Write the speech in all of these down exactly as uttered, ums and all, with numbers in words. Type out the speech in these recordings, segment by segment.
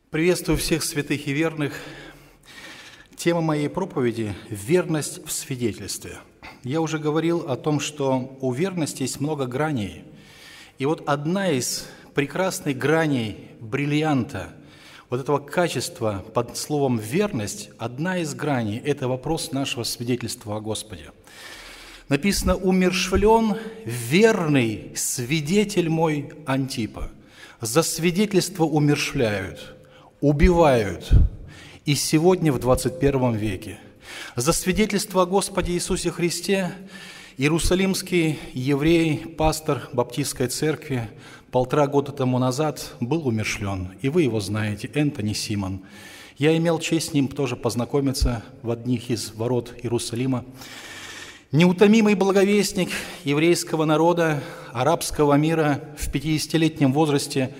Приветствую всех святых и верных. Тема моей проповеди – верность в свидетельстве. Я уже говорил о том, что у верности есть много граней. И вот одна из прекрасных граней бриллианта, вот этого качества под словом «верность», одна из граней – это вопрос нашего свидетельства о Господе. Написано: «Умершвлен верный свидетель мой Антипа». За свидетельство умершвляют, убивают, и сегодня в двадцать первом веке. За свидетельство о Господе Иисусе Христе иерусалимский еврей, пастор Баптистской церкви полтора года тому назад был умершвлен, и вы его знаете, Энтони Симон. Я имел честь с ним тоже познакомиться в одних из ворот Иерусалима. Неутомимый благовестник еврейского народа, арабского мира в пятидесятилетнем возрасте.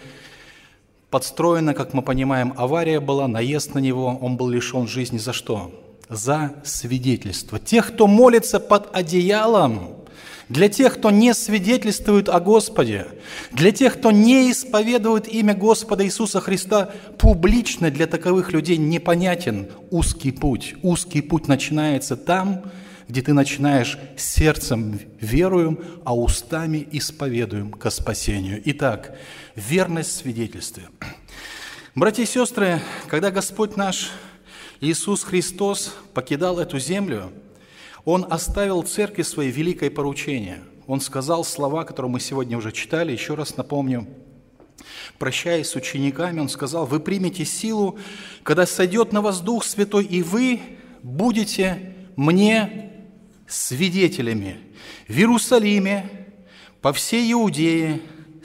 Подстроена, как мы понимаем, авария была, наезд на него, он был лишен жизни за что? За свидетельство. Тех, кто молится под одеялом, для тех, кто не свидетельствует о Господе, для тех, кто не исповедует имя Господа Иисуса Христа публично, для таковых людей непонятен узкий путь. Узкий путь начинается там, где ты начинаешь сердцем веруем, а устами исповедуем ко спасению. Итак, верность в свидетельстве. Братья и сестры, когда Господь наш Иисус Христос покидал эту землю, Он оставил церкви свои великое поручение. Он сказал слова, которые мы сегодня уже читали, еще раз напомню. Прощаясь с учениками, Он сказал: «Вы примете силу, когда сойдет на вас Дух Святой, и вы будете Мне свидетелями в Иерусалиме, по всей Иудее,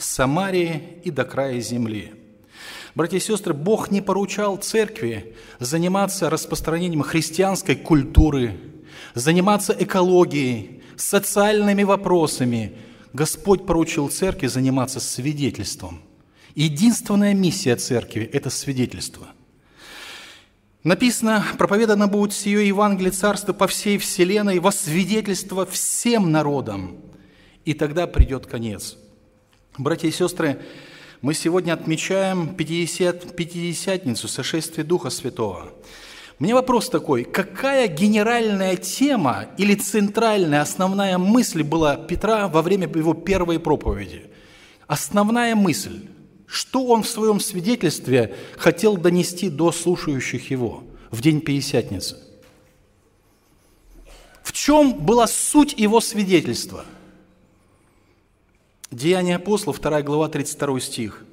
Самарии и до края земли». Братья и сестры, Бог не поручал церкви заниматься распространением христианской культуры, заниматься экологией, социальными вопросами. Господь поручил церкви заниматься свидетельством. Единственная миссия церкви – это свидетельство. Написано: «Проповедано будет сие Евангелие Царства по всей вселенной во свидетельство всем народам, и тогда придет конец». Братья и сестры, мы сегодня отмечаем пятидесят, Пятидесятницу, сошествие Духа Святого. У меня вопрос такой: какая генеральная тема или центральная, основная мысль была Петра во время его первой проповеди? Основная мысль. Что он в своем свидетельстве хотел донести до слушающих его в день Пятидесятницы? В чем была суть его свидетельства? Деяния апостолов, вторая глава, тридцать второй стих.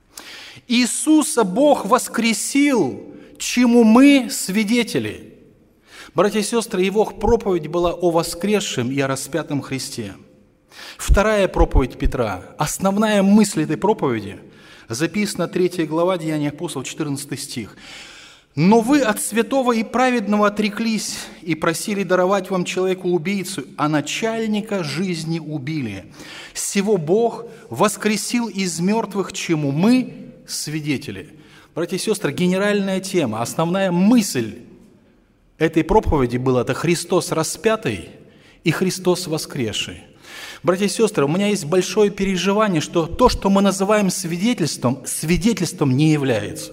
«Иисуса Бог воскресил, чему мы свидетели». Братья и сестры, его проповедь была о воскресшем и о распятом Христе. Вторая проповедь Петра, основная мысль этой проповеди – записана третья глава Деяния апостолов, четырнадцатый стих. «Но вы от святого и праведного отреклись и просили даровать вам человеку-убийцу, а начальника жизни убили. Сего Бог воскресил из мертвых, чему мы свидетели». Братья и сестры, генеральная тема, основная мысль этой проповеди была – это Христос распятый и Христос воскресший. Братья и сестры, у меня есть большое переживание, что то, что мы называем свидетельством, свидетельством не является.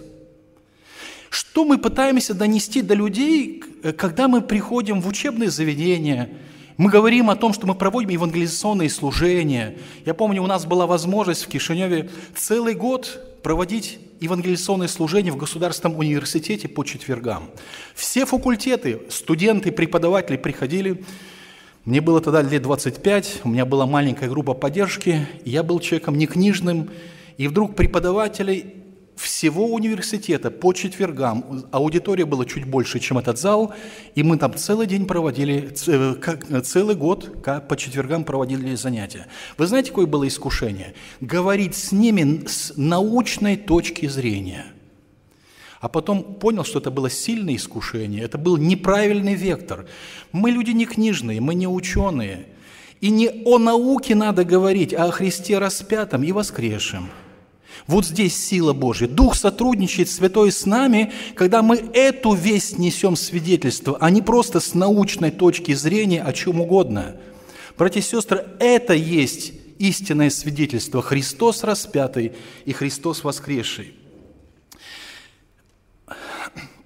Что мы пытаемся донести до людей, когда мы приходим в учебные заведения, мы говорим о том, что мы проводим евангелизационные служения. Я помню, у нас была возможность в Кишиневе целый год проводить евангелизационные служения в Государственном университете по четвергам. Все факультеты, студенты, преподаватели приходили. Мне было тогда лет двадцать пять, у меня была маленькая группа поддержки, я был человеком некнижным, и вдруг преподавателей всего университета по четвергам, аудитория была чуть больше, чем этот зал, и мы там целый день проводили, целый год по четвергам проводили занятия. Вы знаете, какое было искушение? Говорить с ними с научной точки зрения. А потом понял, что это было сильное искушение, это был неправильный вектор. Мы люди не книжные, мы не ученые. И не о науке надо говорить, а о Христе распятом и воскресшем. Вот здесь сила Божья. Дух сотрудничает, Святой, с нами, когда мы эту весть несем свидетельство, а не просто с научной точки зрения о чем угодно. Братья и сестры, это есть истинное свидетельство: Христос распятый и Христос воскресший.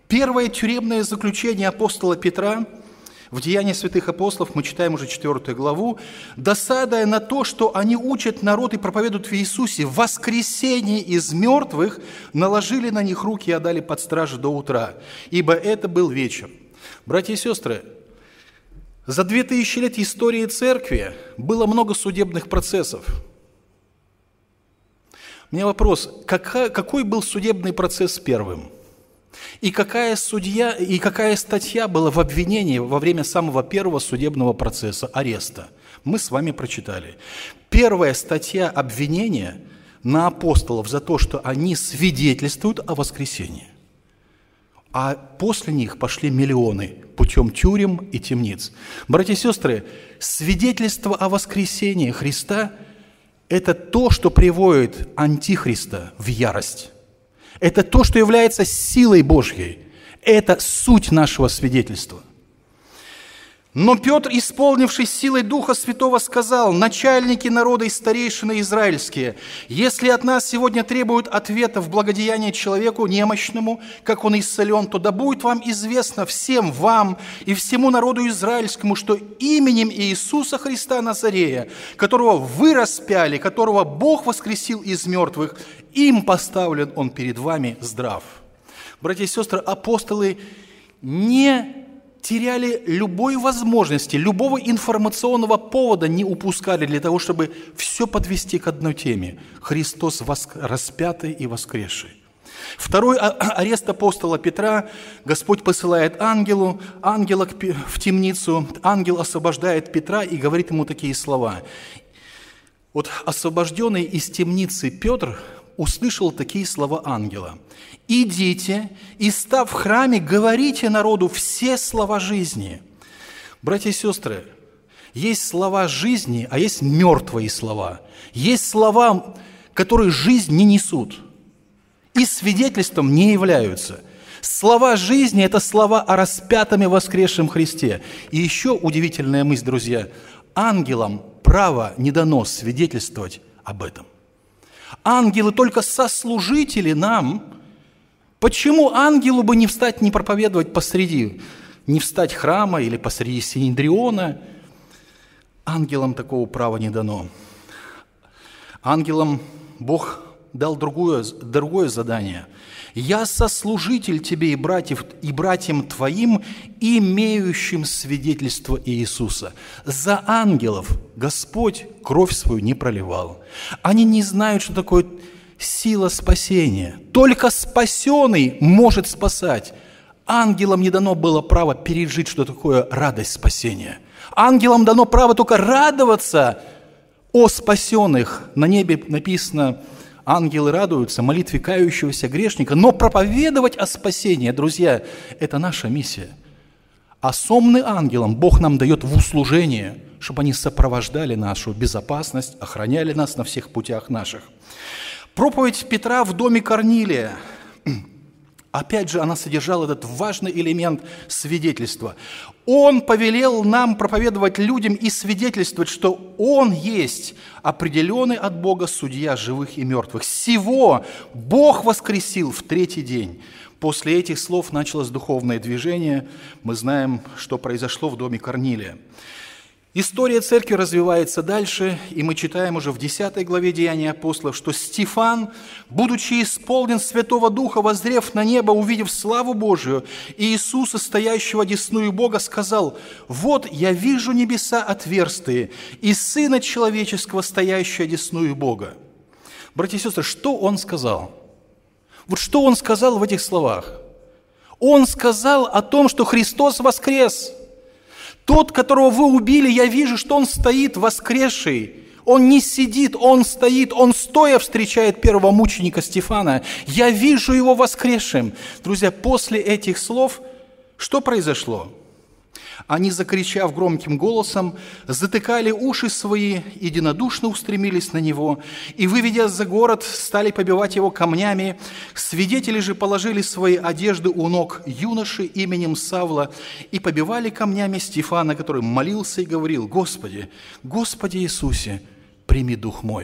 Первое тюремное заключение апостола Петра в Деянии святых апостолов, мы читаем уже четвертую главу, досадая на то, что они учат народ и проповедуют в Иисусе воскресение из мертвых, наложили на них руки и отдали под стражу до утра, ибо это был вечер. Братья и сестры, за две тысячи лет истории церкви было много судебных процессов. У меня вопрос, какая, какой был судебный процесс первым? И какая судья, и какая статья была в обвинении во время самого первого судебного процесса, ареста? Мы с вами прочитали. Первая статья обвинения на апостолов за то, что они свидетельствуют о воскресении. А после них пошли миллионы путем тюрем и темниц. Братья и сестры, свидетельство о воскресении Христа – это то, что приводит Антихриста в ярость. Это то, что является силой Божьей. Это суть нашего свидетельства. Но Петр, исполнившись силой Духа Святого, сказал: начальники народа и старейшины израильские, если от нас сегодня требуют ответа в благодеянии человеку немощному, как он исцелен, то да будет вам известно всем вам и всему народу израильскому, что именем Иисуса Христа Назарея, которого вы распяли, которого Бог воскресил из мертвых, им поставлен он перед вами здрав. Братья и сестры, апостолы не теряли любой возможности, любого информационного повода не упускали для того, чтобы все подвести к одной теме – Христос воск... распятый и воскресший. Второй арест апостола Петра. Господь посылает ангелу, ангела в темницу, ангел освобождает Петра и говорит ему такие слова. Вот освобожденный из темницы Петр услышал такие слова ангела: «Идите и, став в храме, говорите народу все слова жизни». Братья и сестры, есть слова жизни, а есть мертвые слова. Есть слова, которые жизнь не несут и свидетельством не являются. Слова жизни – это слова о распятом и воскресшем Христе. И еще удивительная мысль, друзья, ангелам право не дано свидетельствовать об этом. Ангелы только сослужители нам. Почему ангелу бы не встать, не проповедовать посреди, не встать храма или посреди Синедриона? Ангелам такого права не дано. Ангелам Бог дал другое, другое задание. «Я сослужитель тебе и, братьев, и братьям твоим, имеющим свидетельство Иисуса». За ангелов Господь кровь свою не проливал. Они не знают, что такое сила спасения. Только спасенный может спасать. Ангелам не дано было право пережить, что такое радость спасения. Ангелам дано право только радоваться о спасенных. На небе написано: ангелы радуются молитве кающегося грешника, но проповедовать о спасении, друзья, это наша миссия. А сонным ангелам Бог нам дает в услужение, чтобы они сопровождали нашу безопасность, охраняли нас на всех путях наших. Проповедь Петра в доме Корнилия, опять же, она содержала этот важный элемент свидетельства. Он повелел нам проповедовать людям и свидетельствовать, что Он есть определенный от Бога судья живых и мертвых. Сего Бог воскресил в третий день. После этих слов началось духовное движение. Мы знаем, что произошло в доме Корнилия. История церкви развивается дальше, и мы читаем уже в десятой главе Деяний апостолов, что Стефан, будучи исполнен Святого Духа, воззрев на небо, увидев славу Божию и Иисуса, стоящего одесную Бога, сказал: «Вот я вижу небеса отверстые и Сына Человеческого, стоящего одесную Бога». Братья и сестры, что он сказал? Вот что он сказал в этих словах? Он сказал о том, что Христос воскрес. Тот, которого вы убили, я вижу, что он стоит воскресший. Он не сидит, он стоит, он стоя встречает первого мученика Стефана. Я вижу его воскресшим. Друзья, после этих слов что произошло? Они, закричав громким голосом, затыкали уши свои, единодушно устремились на него, и, выведя за город, стали побивать его камнями. Свидетели же положили свои одежды у ног юноши именем Савла и побивали камнями Стефана, который молился и говорил: «Господи, Господи Иисусе, прими дух мой».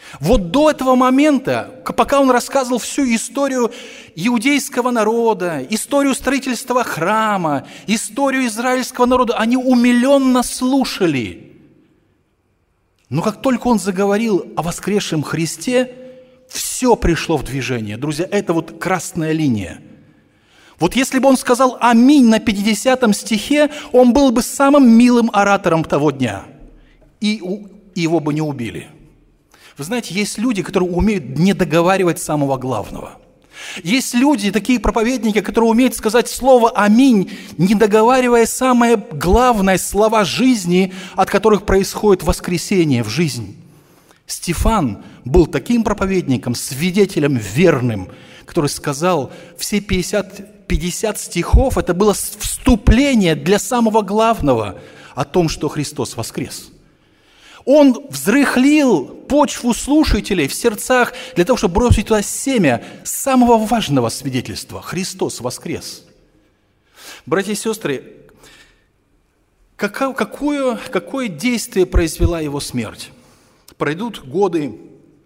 Вот до этого момента, пока он рассказывал всю историю иудейского народа, историю строительства храма, историю израильского народа, они умиленно слушали. Но как только он заговорил о воскресшем Христе, все пришло в движение. Друзья, это вот красная линия. Вот если бы он сказал «Аминь» на пятидесятом стихе, он был бы самым милым оратором того дня. И его бы не убили. Вы знаете, есть люди, которые умеют не договаривать самого главного. Есть люди, такие проповедники, которые умеют сказать слово «Аминь», не договаривая самое главное слова жизни, от которых происходит воскресение в жизнь. Стефан был таким проповедником, свидетелем верным, который сказал, все пятьдесят, пятьдесят стихов, это было вступление для самого главного о том, что Христос воскрес. Он взрыхлил почву слушателей в сердцах для того, чтобы бросить туда семя самого важного свидетельства – Христос воскрес. Братья и сестры, какое, какое, какое действие произвела его смерть? Пройдут годы,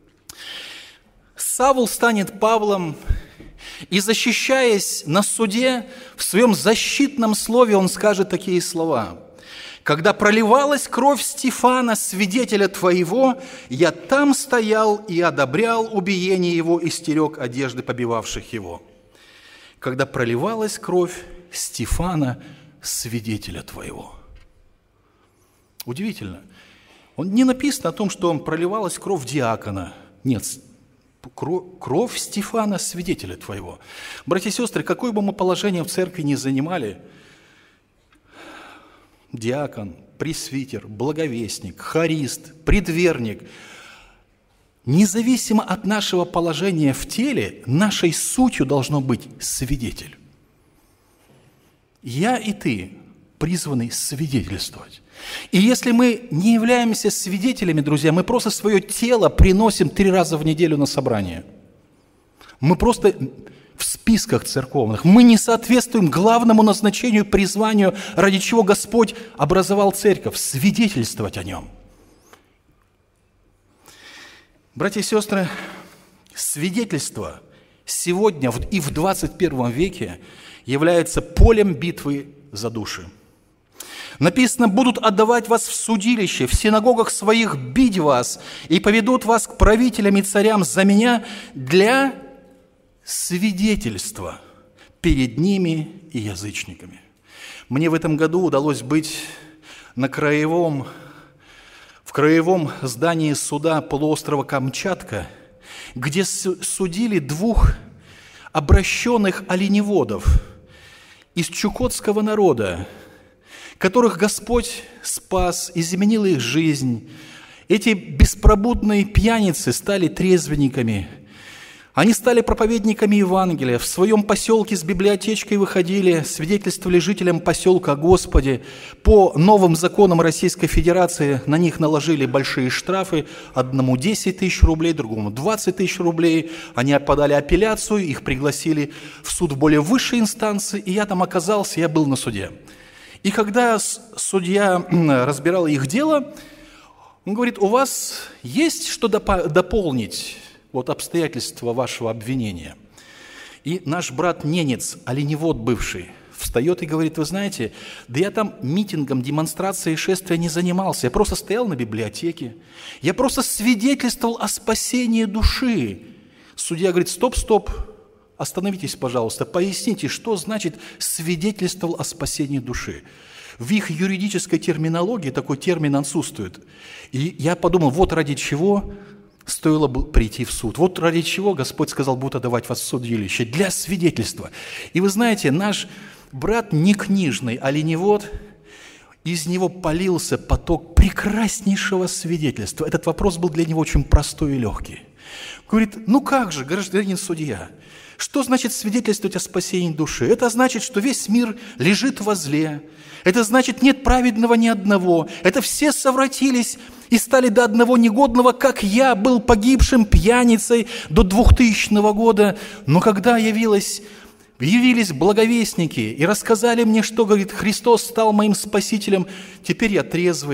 Савл станет Павлом, и, защищаясь на суде, в своем защитном слове он скажет такие слова: «Когда проливалась кровь Стефана, свидетеля твоего, я там стоял и одобрял убиение его и стерег одежды побивавших его». Когда проливалась кровь Стефана, свидетеля твоего. Удивительно. Он не написано о том, что проливалась кровь диакона. Нет, кровь Стефана, свидетеля твоего. Братья и сестры, какое бы мы положение в церкви ни занимали, диакон, пресвитер, благовестник, хорист, предверник, независимо от нашего положения в теле, нашей сутью должно быть свидетель. Я и ты призваны свидетельствовать. И если мы не являемся свидетелями, друзья, мы просто свое тело приносим три раза в неделю на собрание. Мы просто в списках церковных. Мы не соответствуем главному назначению, призванию, ради чего Господь образовал церковь, свидетельствовать о нем. Братья и сестры, свидетельство сегодня и в двадцать первом веке является полем битвы за души. Написано: «Будут отдавать вас в судилище, в синагогах своих бить вас, и поведут вас к правителям и царям за меня для свидетельства перед ними и язычниками». Мне в этом году удалось быть на краевом, в краевом здании суда полуострова Камчатка, где судили двух обращенных оленеводов из чукотского народа, которых Господь спас, изменил их жизнь. Эти беспробудные пьяницы стали трезвенниками. Они стали проповедниками Евангелия. В своем поселке с библиотечкой выходили, свидетельствовали жителям поселка о Господе. По новым законам Российской Федерации на них наложили большие штрафы. Одному десять тысяч рублей, другому двадцать тысяч рублей. Они подали апелляцию, их пригласили в суд в более высшей инстанции, и я там оказался, я был на суде. И когда судья разбирал их дело, он говорит: у вас есть что дополнить, вот обстоятельства вашего обвинения? И наш брат-ненец, оленевод бывший, встает и говорит: вы знаете, да я там митингом, демонстрацией шествия не занимался, я просто стоял на библиотеке, я просто свидетельствовал о спасении души. Судья говорит: стоп, стоп. Остановитесь, пожалуйста, поясните, что значит «свидетельствовал о спасении души». В их юридической терминологии такой термин отсутствует. И я подумал, вот ради чего стоило бы прийти в суд. Вот ради чего Господь сказал: будут отдавать вас в судилище. Для свидетельства. И вы знаете, наш брат не книжный, оленевод, из него полился поток прекраснейшего свидетельства. Этот вопрос был для него очень простой и легкий. Говорит: ну как же, гражданин судья, что значит свидетельствовать о спасении души? Это значит, что весь мир лежит во зле. Это значит, нет праведного ни одного. Это все совратились и стали до одного негодного, как я был погибшим пьяницей до двухтысячного года. Но когда явилось, явились благовестники и рассказали мне, что, говорит, Христос стал моим спасителем, теперь я трезвый,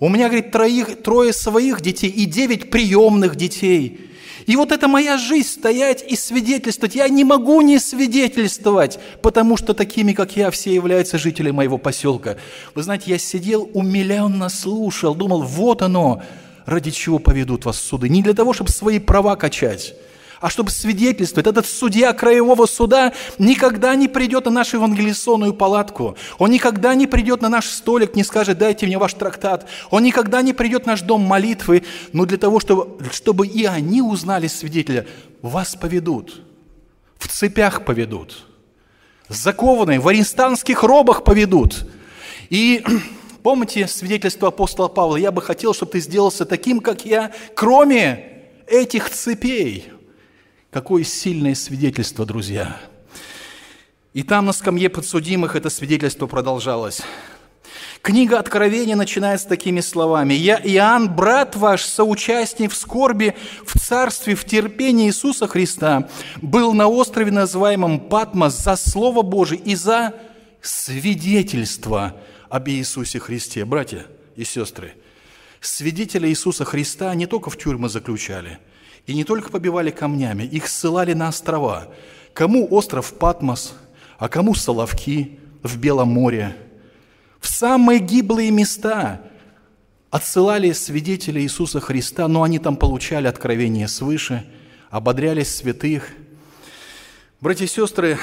У меня, говорит, троих, трое своих детей и девять приемных детей. И вот это моя жизнь, стоять и свидетельствовать. Я не могу не свидетельствовать, потому что такими, как я, все являются жители моего поселка. Вы знаете, я сидел, умиленно слушал, думал, вот оно, ради чего поведут вас в суды. Не для того, чтобы свои права качать, а чтобы свидетельствовать. Этот судья краевого суда никогда не придет на нашу евангелизационную палатку. Он никогда не придет на наш столик, не скажет, дайте мне ваш трактат. Он никогда не придет в наш дом молитвы. Но для того, чтобы, чтобы и они узнали свидетеля, вас поведут, в цепях поведут, закованные, в арестантских робах поведут. И помните свидетельство апостола Павла? Я бы хотел, чтобы ты сделался таким, как я, кроме этих цепей. Какое сильное свидетельство, друзья! И там на скамье подсудимых это свидетельство продолжалось. Книга Откровения начинается такими словами. «Я, Иоанн, брат ваш, соучастник в скорби, в царстве, в терпении Иисуса Христа, был на острове, называемом Патмос, за Слово Божие и за свидетельство об Иисусе Христе». Братья и сестры, свидетеля Иисуса Христа не только в тюрьмы заключали, и не только побивали камнями, их ссылали на острова. Кому остров Патмос, а кому Соловки в Белом море. В самые гиблые места отсылали свидетелей Иисуса Христа, но они там получали откровение свыше, ободряли святых. Братья и сестры,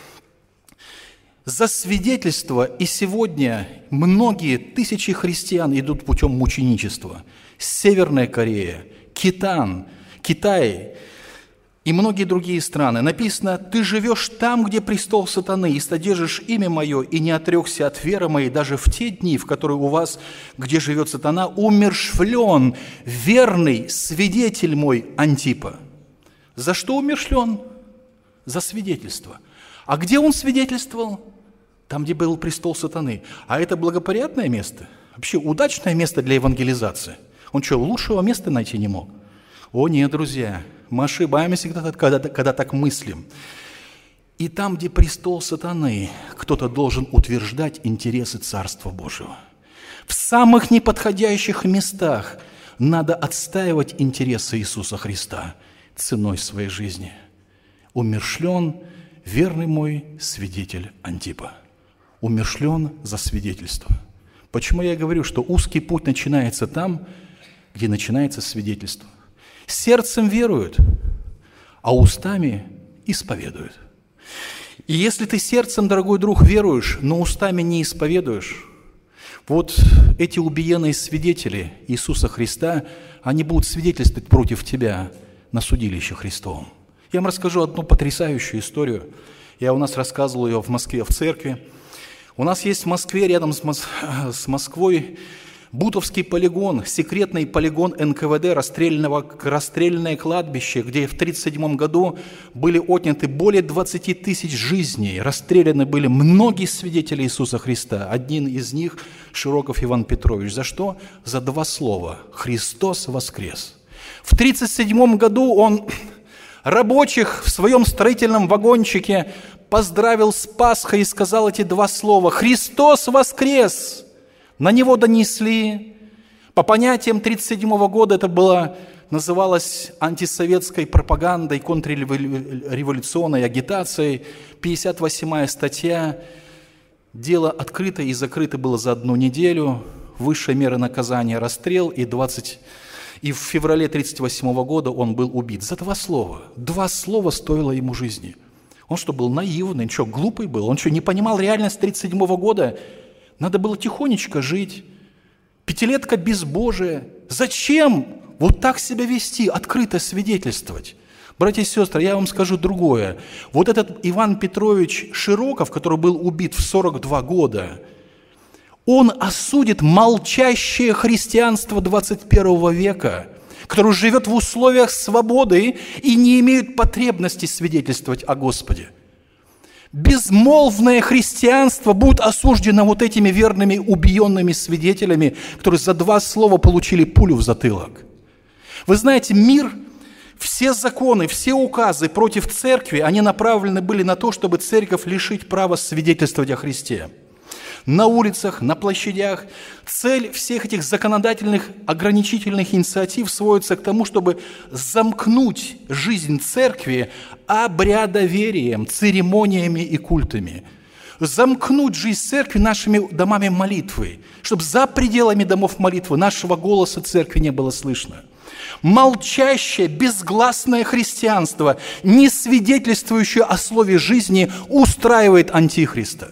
за свидетельство и сегодня многие тысячи христиан идут путем мученичества. Северная Корея, Китан, Китай и многие другие страны. Написано, ты живешь там, где престол сатаны, и содержишь имя мое, и не отрекся от веры моей даже в те дни, в которые у вас, где живет сатана, умерщвлен верный свидетель мой Антипа. За что умерщвлен? За свидетельство. А где он свидетельствовал? Там, где был престол сатаны. А это благоприятное место? Вообще удачное место для евангелизации. Он что, лучшего места найти не мог? О нет, друзья, мы ошибаемся, когда, когда, когда так мыслим. И там, где престол сатаны, кто-то должен утверждать интересы Царства Божьего. В самых неподходящих местах надо отстаивать интересы Иисуса Христа ценой своей жизни. Умерщвлен верный мой свидетель Антипа. Умерщвлен за свидетельство. Почему я говорю, что узкий путь начинается там, где начинается свидетельство? Сердцем веруют, а устами исповедуют. И если ты сердцем, дорогой друг, веруешь, но устами не исповедуешь, вот эти убиенные свидетели Иисуса Христа, они будут свидетельствовать против тебя на судилище Христовом. Я вам расскажу одну потрясающую историю. Я у нас рассказывал ее в Москве в церкви. У нас есть в Москве, рядом с, Мос... с Москвой, Бутовский полигон, секретный полигон эн ка вэ дэ, расстрельное кладбище, где в тридцать седьмом году были отняты более двадцати тысяч жизней, расстреляны были многие свидетели Иисуса Христа. Один из них – Широков Иван Петрович. За что? За два слова – «Христос воскрес». В тридцать седьмом году он рабочих в своем строительном вагончике поздравил с Пасхой и сказал эти два слова: «Христос воскрес!» На него донесли. По понятиям тридцать седьмого года это было, называлось антисоветской пропагандой, контрреволюционной агитацией. пятьдесят восьмая статья. Дело открыто и закрыто было за одну неделю. Высшая мера наказания – расстрел. И, двадцать... и в феврале тридцать восьмого года он был убит. За два слова. Два слова стоило ему жизни. Он что, был наивный? Что, глупый был? Он что, не понимал реальность тридцать седьмого года? Надо было тихонечко жить. Пятилетка безбожия. Зачем вот так себя вести, открыто свидетельствовать? Братья и сестры, я вам скажу другое. Вот этот Иван Петрович Широков, который был убит в сорок два года, он осудит молчащее христианство двадцать первого века, которое живет в условиях свободы и не имеет потребности свидетельствовать о Господе. Безмолвное христианство будет осуждено вот этими верными убиенными свидетелями, которые за два слова получили пулю в затылок. Вы знаете, мир, все законы, все указы против церкви, они направлены были на то, чтобы церковь лишить права свидетельствовать о Христе. на улицах, на площадях. Цель всех этих законодательных, ограничительных инициатив сводится к тому, чтобы замкнуть жизнь церкви обрядоверием, церемониями и культами. Замкнуть жизнь церкви нашими домами молитвы, чтобы за пределами домов молитвы нашего голоса церкви не было слышно. Молчащее, безгласное христианство, не свидетельствующее о слове жизни, устраивает Антихриста.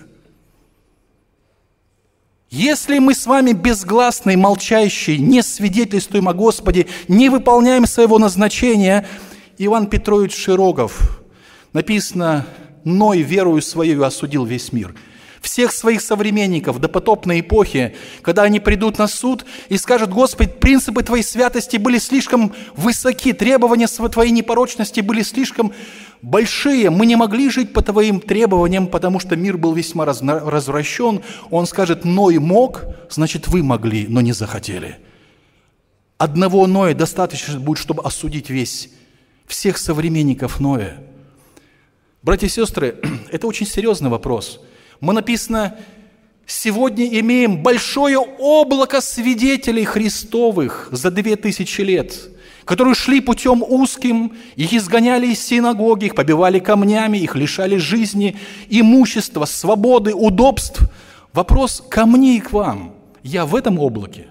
Если мы с вами безгласные, молчащие, не свидетельствуем о Господе, не выполняем своего назначения, Иван Петрович Широков, написано, Ной верою своею осудил весь мир. Всех своих современников допотопной эпохи, когда они придут на суд и скажут: Господи, принципы Твоей святости были слишком высоки, требования Твоей непорочности были слишком большие, мы не могли жить по Твоим требованиям, потому что мир был весьма развращен. Он скажет: Ной мог, значит, вы могли, но не захотели. Одного Ноя достаточно будет, чтобы осудить весь, всех современников Ноя. Братья и сестры, это очень серьезный вопрос. Мы, написано, сегодня имеем большое облако свидетелей Христовых за две тысячи лет, которые шли путем узким, их изгоняли из синагоги, их побивали камнями, их лишали жизни, имущества, свободы, удобств. Вопрос ко мне и к вам. Я в этом облаке.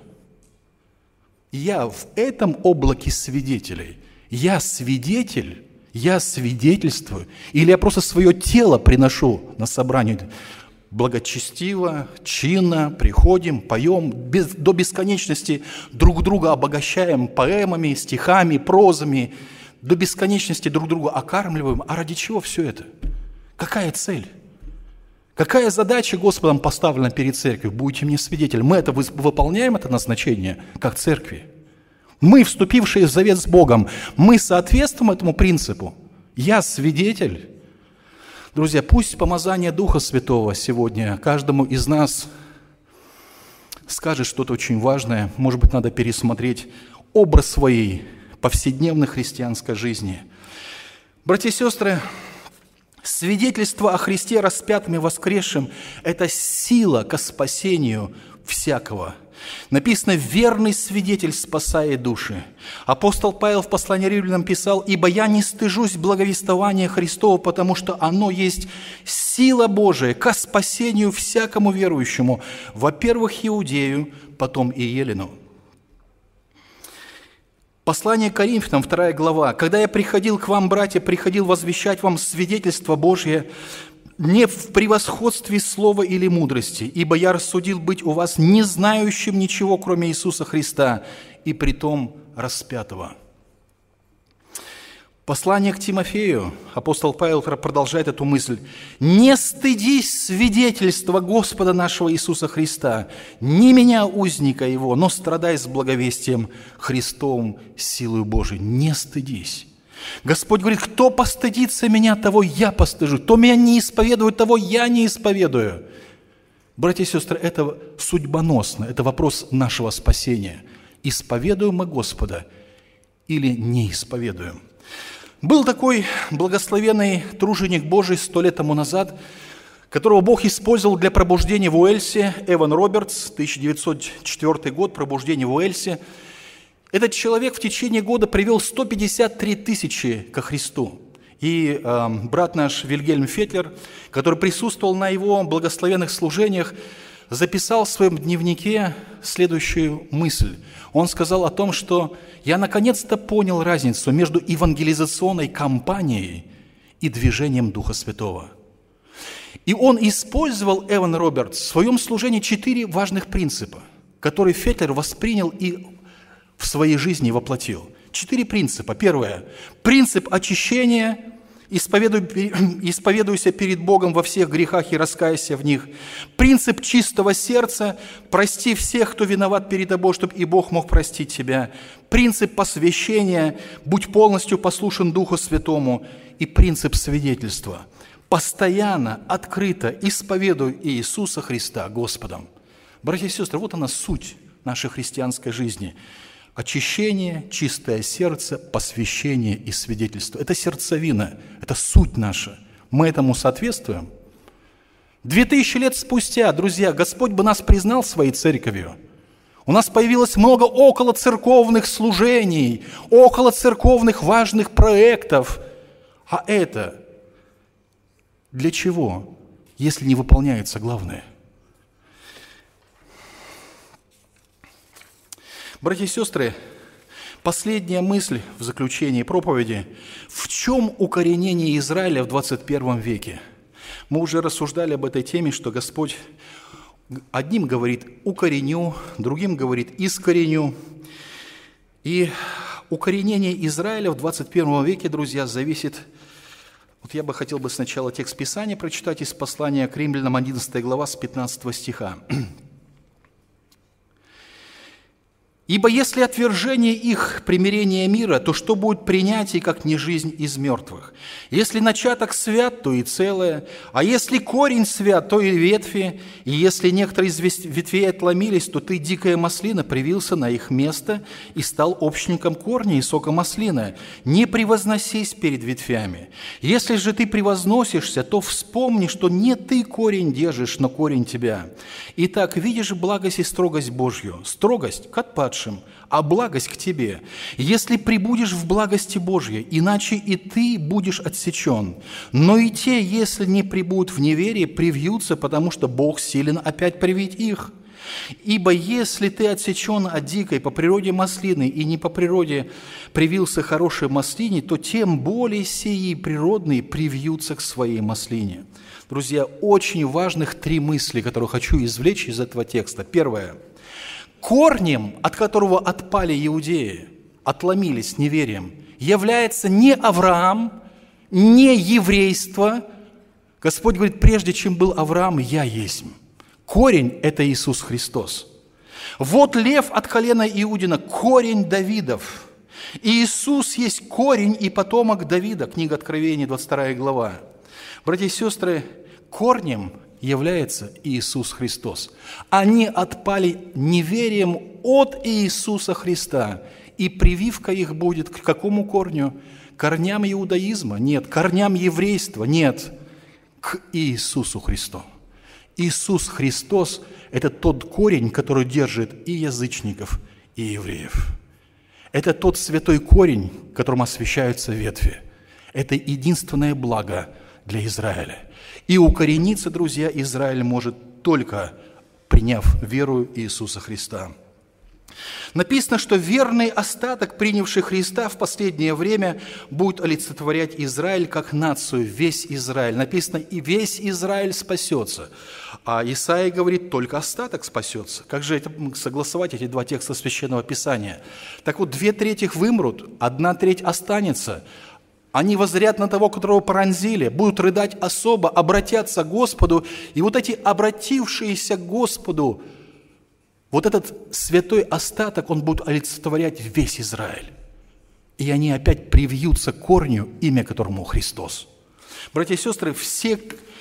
Я в этом облаке свидетелей. Я свидетель. Я свидетельствую, или я просто свое тело приношу на собрание благочестиво, чинно, приходим, поем, без, до бесконечности друг друга обогащаем поэмами, стихами, прозами, до бесконечности друг друга окармливаем. А ради чего все это? Какая цель? Какая задача Господом поставлена перед церковью? Будете мне свидетелем. Мы это выполняем, это назначение, как церкви. Мы, вступившие в завет с Богом, мы соответствуем этому принципу. Я свидетель. Друзья, пусть помазание Духа Святого сегодня каждому из нас скажет что-то очень важное. Может быть, надо пересмотреть образ своей повседневной христианской жизни. Братья и сестры, свидетельство о Христе распятом и воскресшем – это сила ко спасению всякого. Написано: «Верный свидетель спасает души». Апостол Павел в послании Римлянам писал: «Ибо я не стыжусь благовествования Христова, потому что оно есть сила Божия ко спасению всякому верующему, во-первых, иудею, потом и елену». Послание к Коринфянам, вторая глава. «Когда я приходил к вам, братья, приходил возвещать вам свидетельство Божие, не в превосходстве слова или мудрости, ибо я рассудил быть у вас не знающим ничего, кроме Иисуса Христа, и притом распятого». Послание к Тимофею, апостол Павел продолжает эту мысль. «Не стыдись свидетельства Господа нашего Иисуса Христа, не меня, узника Его, но страдай с благовестием Христовым силою Божией». Не стыдись. Господь говорит: кто постыдится меня, того я постыжу. Кто меня не исповедует, того я не исповедую. Братья и сестры, это судьбоносно, это вопрос нашего спасения. Исповедуем мы Господа или не исповедуем? Был такой благословенный труженик Божий сто лет тому назад, которого Бог использовал для пробуждения в Уэльсе, Эван Робертс, тысяча девятьсот четвёртый год, пробуждение в Уэльсе. Этот человек в течение года привел сто пятьдесят три тысячи ко Христу. И э, брат наш Вильгельм Фетлер, который присутствовал на его благословенных служениях, записал в своем дневнике следующую мысль. Он сказал о том, что «я наконец-то понял разницу между евангелизационной кампанией и движением Духа Святого». И он использовал, Эван Робертс, в своем служении четыре важных принципа, которые Фетлер воспринял и в своей жизни воплотил. Четыре принципа. Первое. Принцип очищения. Исповедуй, исповедуйся перед Богом во всех грехах и раскайся в них. Принцип чистого сердца. Прости всех, кто виноват перед тобой, чтобы и Бог мог простить тебя. Принцип посвящения. Будь полностью послушен Духу Святому. И принцип свидетельства. Постоянно, открыто исповедуй Иисуса Христа Господом. Братья и сестры, вот она суть нашей христианской жизни. Очищение, чистое сердце, посвящение и свидетельство. Это сердцевина, это суть наша. Мы этому соответствуем? Две тысячи лет спустя, друзья, Господь бы нас признал своей церковью. У нас появилось много околоцерковных служений, околоцерковных важных проектов. А это для чего, если не выполняется главное? Братья и сестры, последняя мысль в заключении проповеди. В чем укоренение Израиля в двадцать первом веке? Мы уже рассуждали об этой теме, что Господь одним говорит «укореню», другим говорит «искореню». И укоренение Израиля в двадцать первом веке, друзья, зависит... Вот я бы хотел бы сначала текст Писания прочитать из послания к Римлянам, одиннадцатая глава, с пятнадцатого стиха. «Ибо если отвержение их примирение мира, то что будет принятие, как не жизнь из мертвых? Если начаток свят, то и целое, а если корень свят, то и ветви, и если некоторые из ветвей отломились, то ты, дикая маслина, привился на их место и стал общником корня и сока маслины. Не превозносись перед ветвями. Если же ты превозносишься, то вспомни, что не ты корень держишь, но корень тебя. Итак, видишь благость и строгость Божью, строгость к отпадшим, а благость к тебе. Если пребудешь в благости Божьей, иначе и ты будешь отсечен. Но и те, если не пребудут в неверии, привьются, потому что Бог силен опять привить их. Ибо если ты отсечен от дикой по природе маслины и не по природе привился хорошей маслине, то тем более сии природные привьются к своей маслине». Друзья, очень важных три мысли, которые хочу извлечь из этого текста. Первое. Корнем, от которого отпали иудеи, отломились неверием, является не Авраам, не еврейство. Господь говорит, прежде чем был Авраам, я есть. Корень – это Иисус Христос. Вот лев от колена Иудина, корень Давидов. И Иисус есть корень и потомок Давида. Книга Откровения, двадцать вторая глава. Братья и сестры, корнем является Иисус Христос. Они отпали неверием от Иисуса Христа, и прививка их будет к какому корню? Корням иудаизма? Нет. Корням еврейства? Нет. К Иисусу Христу. Иисус Христос – это тот корень, который держит и язычников, и евреев. Это тот святой корень, которым освящаются ветви. Это единственное благо для Израиля. И укорениться, друзья, Израиль может только приняв веру Иисуса Христа. Написано, что верный остаток, принявший Христа в последнее время, будет олицетворять Израиль как нацию, весь Израиль. Написано, и весь Израиль спасется. А Исаия говорит, только остаток спасется. Как же это согласовать, эти два текста Священного Писания? Так вот, две трети вымрут, одна треть останется. Они воззрят на того, которого пронзили, будут рыдать особо, обратятся к Господу. И вот эти обратившиеся к Господу, вот этот святой остаток, он будет олицетворять весь Израиль. И они опять привьются к корню, имя которому Христос. Братья и сестры, все...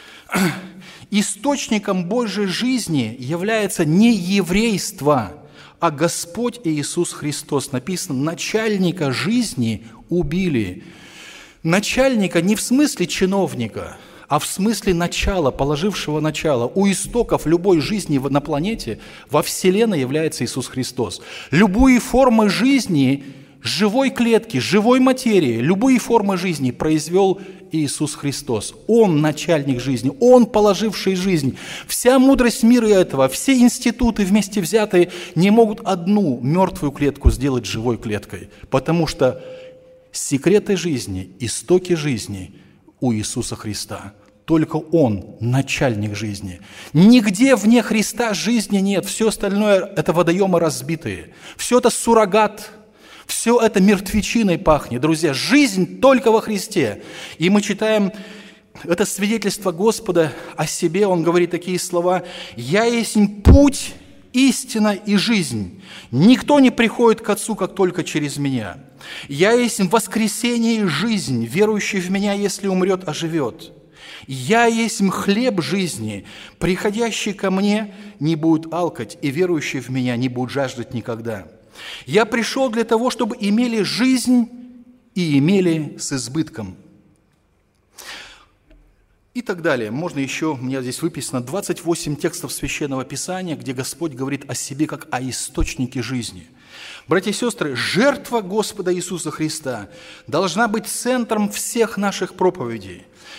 источником Божьей жизни является не еврейство, а Господь Иисус Христос. Написано, начальника жизни убили. Начальника не в смысле чиновника, а в смысле начала, положившего начало. У истоков любой жизни на планете, во Вселенной является Иисус Христос. Любые формы жизни, живой клетки, живой материи, любые формы жизни произвел Иисус Христос. Он начальник жизни, Он положивший жизнь. Вся мудрость мира этого, все институты вместе взятые не могут одну мертвую клетку сделать живой клеткой, потому что секреты жизни, истоки жизни у Иисуса Христа. Только Он начальник жизни. Нигде вне Христа жизни нет. Все остальное – это водоемы разбитые. Все это суррогат. Все это мертвечиной пахнет. Друзья, жизнь только во Христе. И мы читаем это свидетельство Господа о себе. Он говорит такие слова. «Я есть путь, истина и жизнь. Никто не приходит к Отцу, как только через Меня. Я есть воскресение и жизнь. Верующий в Меня, если умрет, оживет. Я есть хлеб жизни. Приходящий ко Мне не будет алкать, и верующий в Меня не будет жаждать никогда. Я пришел для того, чтобы имели жизнь и имели с избытком». И так далее. Можно еще, у меня здесь выписано двадцать восемь текстов Священного Писания, где Господь говорит о себе как о источнике жизни. Братья и сестры, жертва Господа Иисуса Христа должна быть центром всех наших проповедей.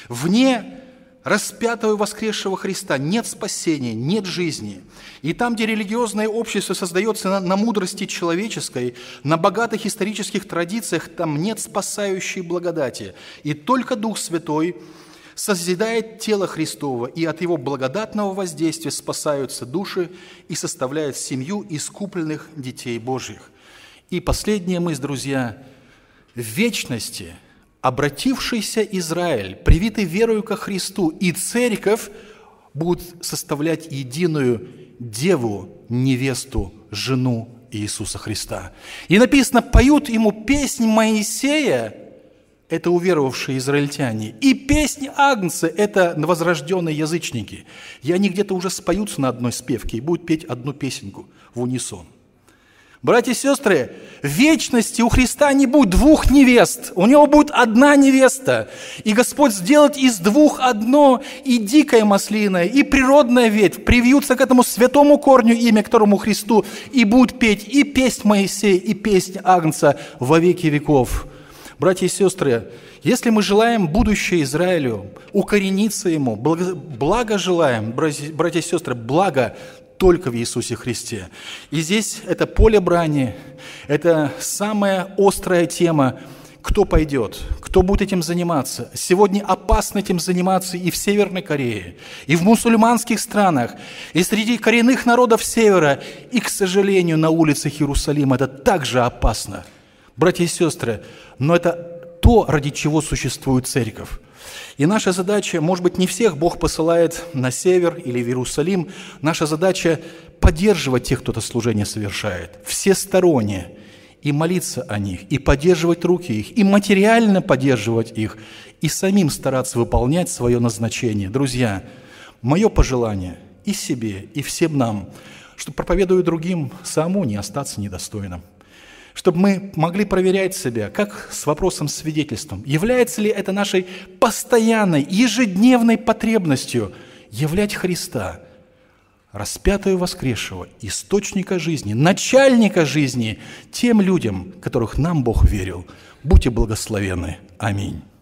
Вне распятого и воскресшего Христа нет спасения, нет жизни. И там, где религиозное общество создается на, на мудрости человеческой, на богатых исторических традициях, там нет спасающей благодати. И только Дух Святой созидает тело Христово, и от его благодатного воздействия спасаются души и составляют семью искупленных детей Божьих. И последняя мысль, друзья, в вечности обратившийся Израиль, привитый верою ко Христу, и церковь будут составлять единую деву, невесту, жену Иисуса Христа. И написано, поют ему песнь Моисея, это уверовавшие израильтяне, и песнь Агнца – это возрожденные язычники. И они где-то уже споются на одной спевке и будут петь одну песенку в унисон. Братья и сестры, в вечности у Христа не будет двух невест, у Него будет одна невеста. И Господь сделает из двух одно, и дикое маслиное, и природная ветвь привьются к этому святому корню, имя которому Христу, и будут петь и песнь Моисея, и песнь Агнца во веки веков. Братья и сестры, если мы желаем будущее Израилю, укорениться ему, благо, благо желаем, братья, братья и сестры, благо только в Иисусе Христе. И здесь это поле брани, это самая острая тема, кто пойдет, кто будет этим заниматься. Сегодня опасно этим заниматься и в Северной Корее, и в мусульманских странах, и среди коренных народов Севера, и, к сожалению, на улицах Иерусалима. Это также опасно. Братья и сестры, но это то, ради чего существует церковь. И наша задача, может быть, не всех Бог посылает на север или в Иерусалим, наша задача поддерживать тех, кто это служение совершает, всесторонне, и молиться о них, и поддерживать руки их, и материально поддерживать их, и самим стараться выполнять свое назначение. Друзья, мое пожелание и себе, и всем нам, что, проповедуя другим, самому не остаться недостойным. Чтобы мы могли проверять себя, как с вопросом свидетельством, является ли это нашей постоянной, ежедневной потребностью являть Христа, распятого и воскресшего, источника жизни, начальника жизни, тем людям, которых нам Бог верил. Будьте благословенны. Аминь.